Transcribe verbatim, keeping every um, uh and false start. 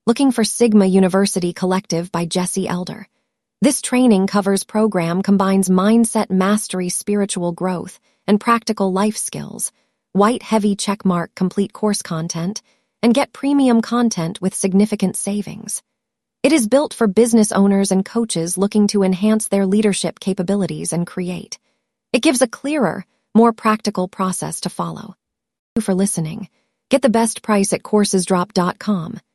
Looking for Sigma University Collective by Jesse Elder. This training covers program combines mindset mastery, spiritual growth, and practical life skills. White heavy checkmark complete course content, and get premium content with significant savings. It is built for business owners and coaches looking to enhance their leadership capabilities and create. It gives a clearer, more practical process to follow. Thank you for listening. Get the best price at courses drop dot com.